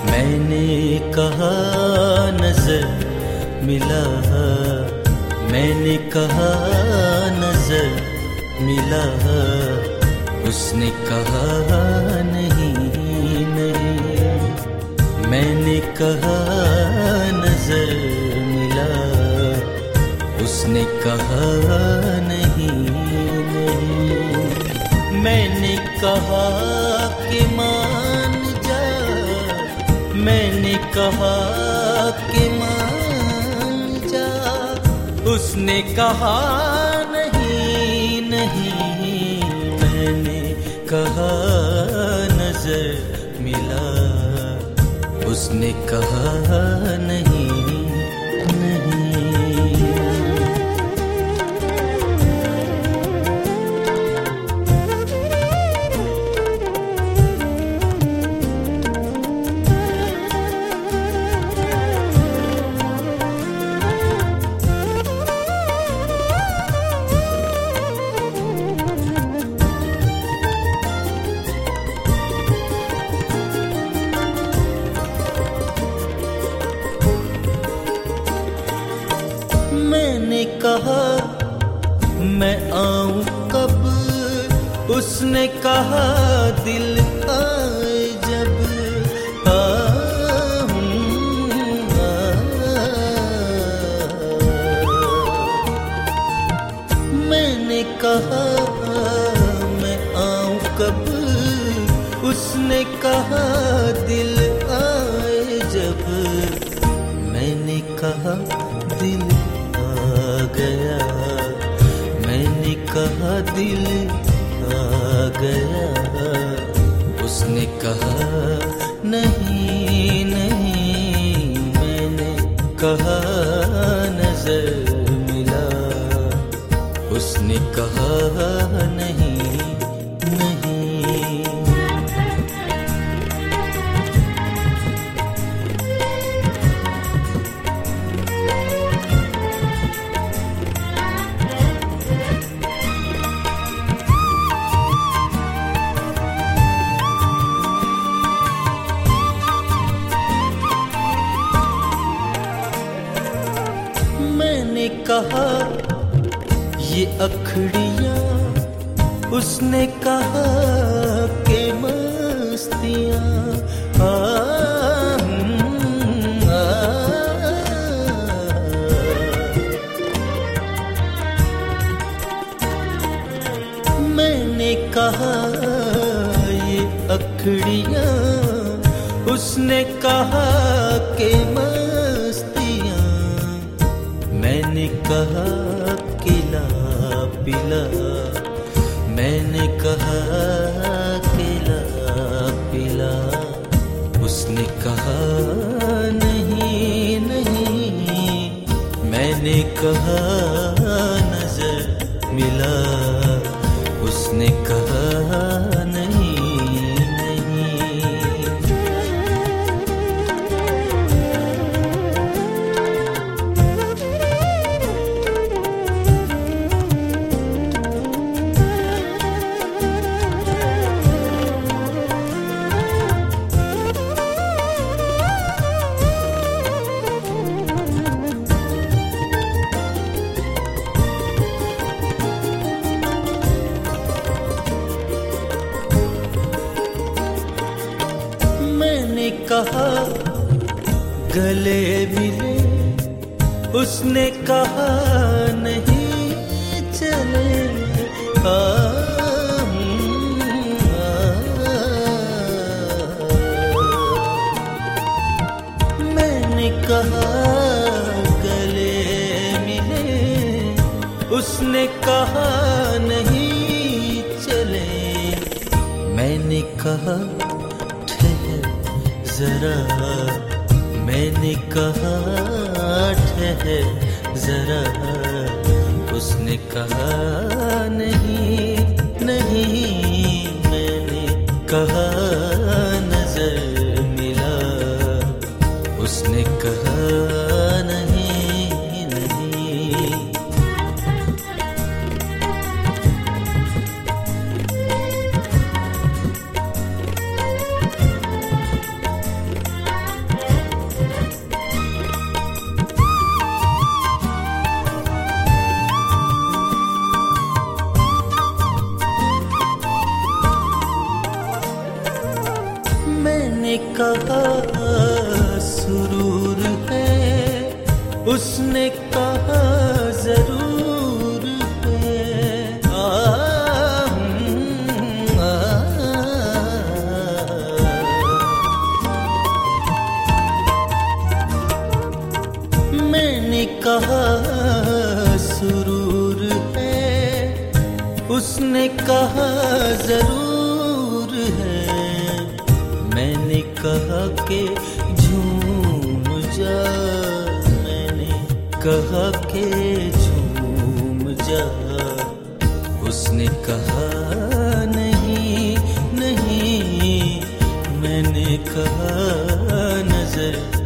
मैंने कहा नजर मिला, मैंने कहा नजर मिला, उसने कहा नहीं नहीं। मैंने कहा नजर मिला, उसने कहा नहीं नहीं। मैंने कहा कि मान जा, मैंने कहा कि मान जा, उसने कहा नहीं नहीं। मैंने कहा नजर मिला, उसने कहा नहीं नहीं। मैंने कहा मैं आऊं कब, उसने कहा दिल आए जब। मैंने कहा मैं आऊं कब, उसने कहा दिल आए जब। मैंने कहा दिल गया, मैंने कहा दिल आ गया, उसने कहा नहीं नहीं। मैंने कहा नजर मिला, उसने कहा नहीं नहीं। मैंने कहा ये अखड़ियाँ, उसने कहा के मस्तियाँ। मैंने कहा ये अखड़ियाँ, उसने कहा के मस्तियाँ। मैंने कहा किला पिला, मैंने कहा किला पिला, उसने कहा नहीं नहीं। मैंने कहा नजर मिला, उसने कहा नहीं नहीं। मैंने कहा गले मिले, उसने कहा नहीं चले। मैंने कहा गले मिले, उसने कहा नहीं चले। मैंने कहा जरा, मैंने कहा ठहर जरा, उसने कहा नहीं नहीं। मैंने कहा नजर मिला, उसने कहा नहीं नहीं। सुरूर है, उसने कहा जरूर है। मैंने कहा सुरूर है, उसने कहा जरूर है। मैंने कहा कि झूम जा, मैंने कहा कि झूम जा। उसने कहा नहीं नहीं, मैंने कहा नजर